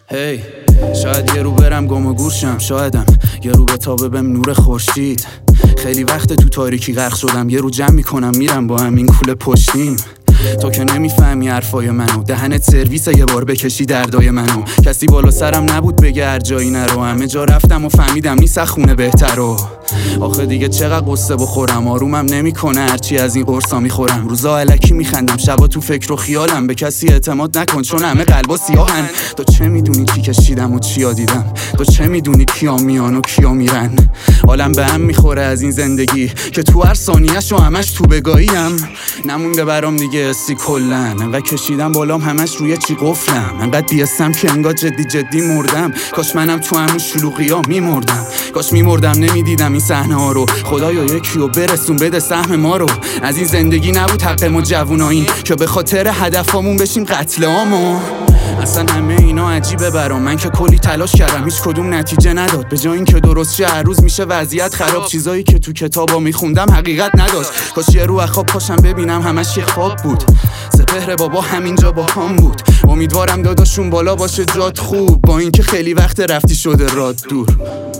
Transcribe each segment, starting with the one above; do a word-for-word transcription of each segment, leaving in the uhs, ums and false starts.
هی شاید یه رو برم گم و گورشم، شایدم یه رو بتابه بهم نور خورشید. خیلی وقت تو تاریکی غرق شدم، یه رو جمع میکنم میرم با همین کوله پشتیم. تو که نمیفهمی حرفای منو، دهنت سرویس یه بار بکشی دردای منو. کسی بالا سرم نبود بگه هر جایی نرو، همه جا رفتم و فهمیدم نیست خونه بهترو. آخه دیگه چقدر قصه بخورم، آرومم نمیکنه هرچی از این قرصا میخورم. روزا الکی میخندم، شبا تو فکر و خیالم، به کسی اعتماد نکن چون همه قلبا سیاهن. تو چه میدونی چی کشیدم و چیا دیدم، تو چه میدونی کیا میان و کیا میرن. حالم به هم میخوره از این زندگی که تو هر ثانیه‌ش و همش تو بگاییم. نمونده برام دیگه حسی کلن، انقدر کشیدم بالام همش روی چی قفلم. انقدر بیستم که انگار جدی جدی مردم، کاش منم تو همون شلوغیا میمردم. کاش میمردم نمیدیدم این صحنه ها رو، خدایا یکی رو برسون بده سهم ما رو. از این زندگی نبود حق ما جوونایی که به خاطر هدفامون بشیم قتل عامو. اصلا همه اینا عجیبه برام، من که کلی تلاش کردم هیچ کدوم نتیجه نداد. به جای اینکه درست شه هر روز میشه وضعیت خراب، چیزایی که تو کتابا میخوندم حقیقت نداشت. کاش یه رو خواب پاشم ببینم همش یه خواب بود. سپهر بابا همینجا با هم بود، امیدوارم داداشون بالا باشه جات خوب، با اینکه خیلی وقت رفتی شده راد دور.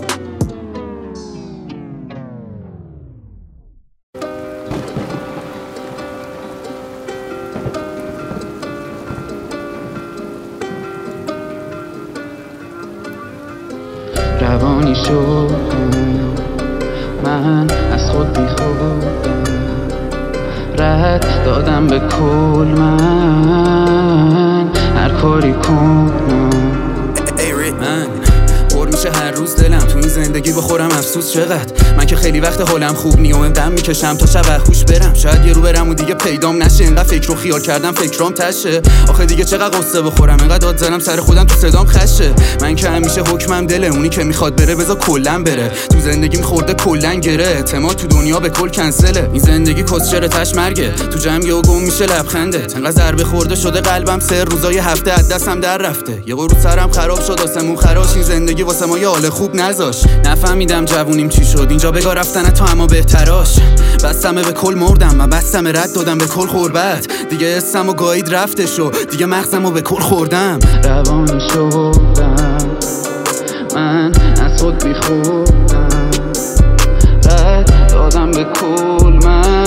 روانی شدم من از خود بی خودم، رد دادم به کل من هر کاری کنم. من پر میشه هر روز دلم تو این زندگی بخورم افسوس چقدر. من که خیلی وقت حالم خوب نیومم دم میکشم تا شب خوش برم. شاید یه رو برم و دیگه پیدام نشه، اینقدر فکر و خیال کردم فکرام تشه. آخه دیگه چقدر قصه بخورم، اینقدر داد زنم سر خودم تو صدام خشه. من که همیشه حکمم دله، اونی که میخواد بره بذار کلا بره. تو زندگیم خورده کلا گره، اعتماد تو دنیا به کل کنسله. این زندگی کسچره تاش مرگه، تو جمع و گم میشه لبخندت. انقدر ضربه خورده شده قلبم، سر روزای هفته از دستم در رفته. یه قرو سرم خراب شد آسمون خراش، این زندگی واسه ما یه حال خوب نذاش. نفهمیدم جوونیم چی شد اینجا بگا رفتن تو اما بهتراش. بستمه به کل مردم، من بستمه رد دادم به کل خوربت. دیگه اسم و گاید رفته شو، دیگه مغزم و به کل خوردم. روانی شدم من از خود بی خودم، رد دادم به کل من